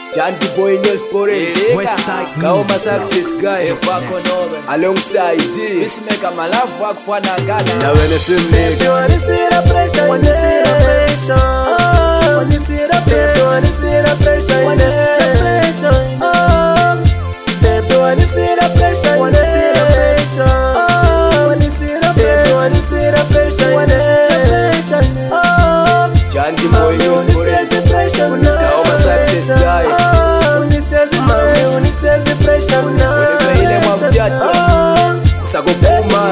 Chanty boy news sporting. Kaoma success guy. Alongside D. This make a my love work for Nagana. Now when you see me, you wanna see the pressure, when you see the pressure. When you see the pressure, when you see the pressure, when you see the pressure. Baby, when you see the pressure, when you see the pressure. When you see the pressure, when you see the pressure, when you see the pressure. Chanty boy news sporting. Kaoma success guy. When you say the pressure, when you say the pressure, Ile mabjata. Usakopuma.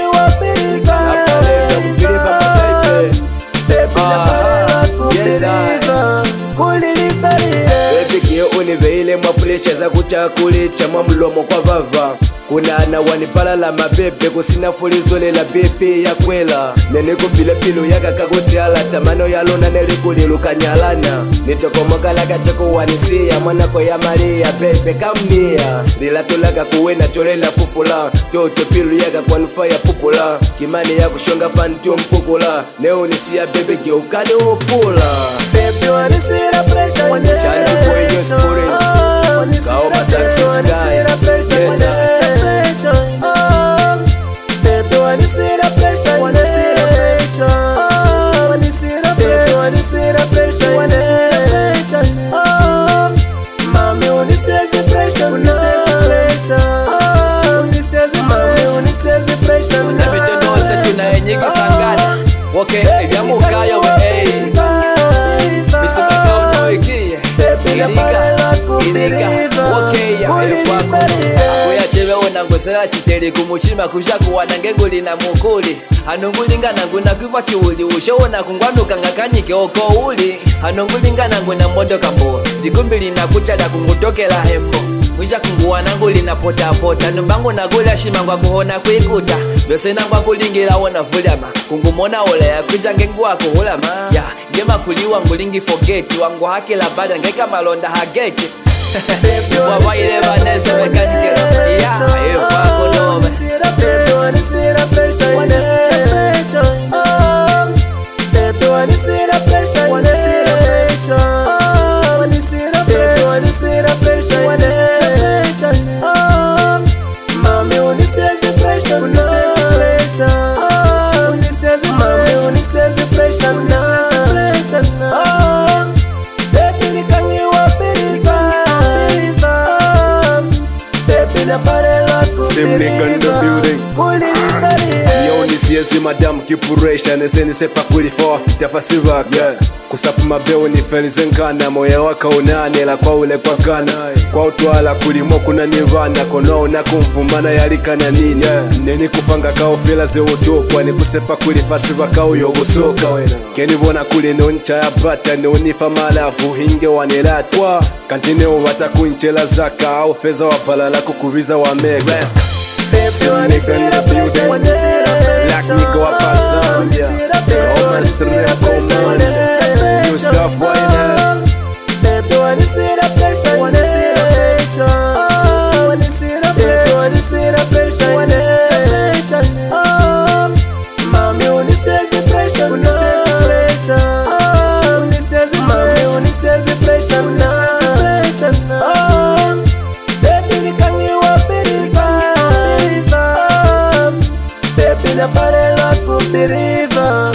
Univeile mwapulisha za kuchakulicha mwamulomo kwa vava kunana wanipalala mabebe kusina fulizo la bepe ya kwela nene kufile pilu yaka kakutiala tamano yalona nelikulilu kanyalana nitokomokala kachako wanisia mwanako ya maria bebe kamnia lilatulaka kuwena cholela fufula toto pilu yaka kwanfaya pupula kimani ya kushonga fantio mpukula neo nisia bebe geukani upula baby wanna see the pressure when you see the pressure. Kaoma success guy. Baby wanna see the pressure when you see the pressure. When you see the pressure, when you see the pressure, when you see the pressure. Mommy when you see the pressure, when you see the pressure. When you see the mommy when you see the pressure. Nabete no se tunayenyiki sangana. Okay, ebyamu kayo we. Ngosera chiteri kumuchima kusha kuwana ngenguli na mukuli anongulingana nguna kwiva chiwuli ushona kungwanuka ngakanyike oko uli anongulingana nguna mbondo kambo likumbili na kuchala kungutokela hembo mwisha kunguwana nguli na pota pota numbangu na gula shima ngwa kuhona kwikuta vyose na ngwa kulingira wona vulama kungumona ola ya kwisha ngengu wako hulama ya ngema kuliwa ngulingi forget wangu hake la bada ngeka malonda hageti Why you never dance so we can get up? Yeah, if I go no, when you see the pressure, when you see the pressure, when you see the pressure. Baby, when you see the pressure, when you see the pressure. When you see the pressure, when you see the pressure, when you see the pressure. Mommy, when you see the pressure, when you see the pressure. When you see the mommy, when you see the pressure, when you see the pressure. Baby, can you up it? Same nigga in the building. Yo nisiyezi madam kipuresha neseni sepa kulifa afita fasivaka yeah. Kusapu mabeo ni felize nkana moya waka unane la kwa ule kwa kana kwa utwala kulimo kuna nivana kono na kumfumana yalikana nini yeah. Neni kufanga kao fila ze utokwa ni kusepa kulifa sivaka uyo kusoka keni bona kuli noncha ya bata ni unifa malafu hinge wanelata kantine wata kunchela zaka au feza wapalala kukubiza wa mega Some nigga in the building Black nigga up a Zambia Roman strip command New stuff why not Baby when you see the pressure when you see the pressure when you see the pressure when you see the pressure when you see the pressure mommy when you see the pressure when you see the pressure when you see the mommy when you see the pressure when you see the pressure baby can you up it na parela kubiriva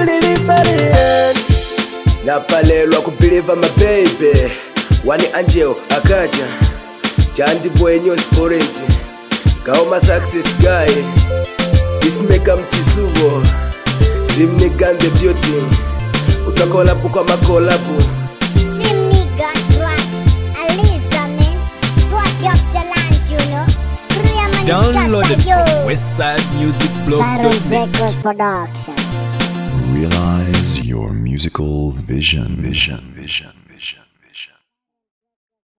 na palelwa kubiriva my baby wani angel akaja Chanty boy news sporting Kaoma success guy this make mtisuvo simniga the beauty utakola buka makolabu simniga tracks Aliza man swag up the lunch you know download it from westsidemusicblog.net. Saron Records Production. Realize your musical vision.